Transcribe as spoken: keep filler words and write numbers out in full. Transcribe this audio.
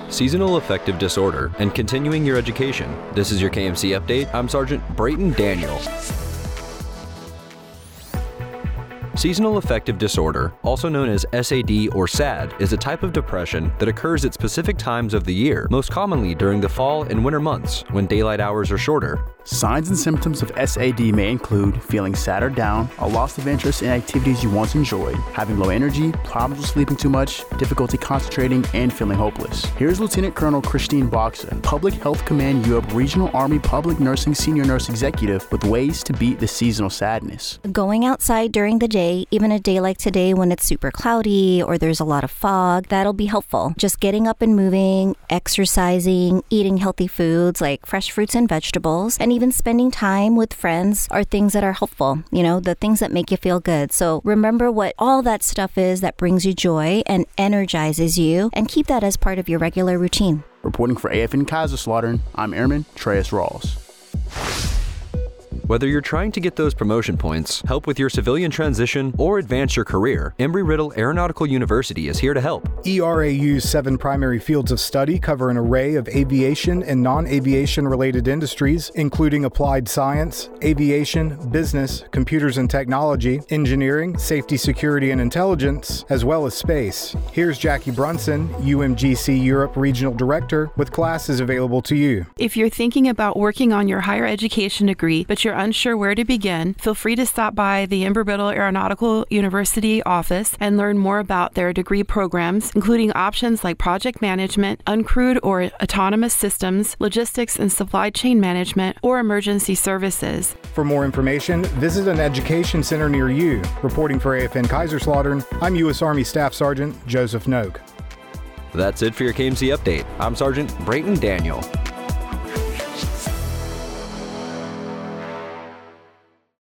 seasonal affective disorder, and continuing your education. This is your K M C Update. I'm Sergeant Brayton Daniel. Seasonal affective disorder, also known as S A D or SAD, is a type of depression that occurs at specific times of the year, most commonly during the fall and winter months when daylight hours are shorter. Signs and symptoms of S A D may include feeling sad or down, a loss of interest in activities you once enjoyed, having low energy, problems with sleeping too much, difficulty concentrating, and feeling hopeless. Here's Lieutenant Colonel Christine Boxer, Public Health Command U P Regional Army Public Nursing Senior Nurse Executive, with ways to beat the seasonal sadness. Going outside during the day, even a day like today when it's super cloudy or there's a lot of fog, that'll be helpful. Just getting up and moving, exercising, eating healthy foods like fresh fruits and vegetables, and even spending time with friends are things that are helpful, you know, the things that make you feel good. So remember what all that stuff is that brings you joy and energizes you, and keep that as part of your regular routine. Reporting for A F N Kaiserslautern, I'm Airman Treyas Rawls. Whether you're trying to get those promotion points, help with your civilian transition, or advance your career, Embry-Riddle Aeronautical University is here to help. E R A U's seven primary fields of study cover an array of aviation and non-aviation related industries, including applied science, aviation, business, computers and technology, engineering, safety, security, and intelligence, as well as space. Here's Jackie Brunson, U M G C Europe Regional Director, with classes available to you. If you're thinking about working on your higher education degree, but you're unsure where to begin, feel free to stop by the Embry-Riddle Aeronautical University office and learn more about their degree programs, including options like project management, uncrewed or autonomous systems, logistics and supply chain management, or emergency services. For more information, visit an education center near you. Reporting for A F N Kaiserslautern, I'm U S Army Staff Sergeant Joseph Noak. That's it for your K M C Update. I'm Sergeant Brayton Daniel.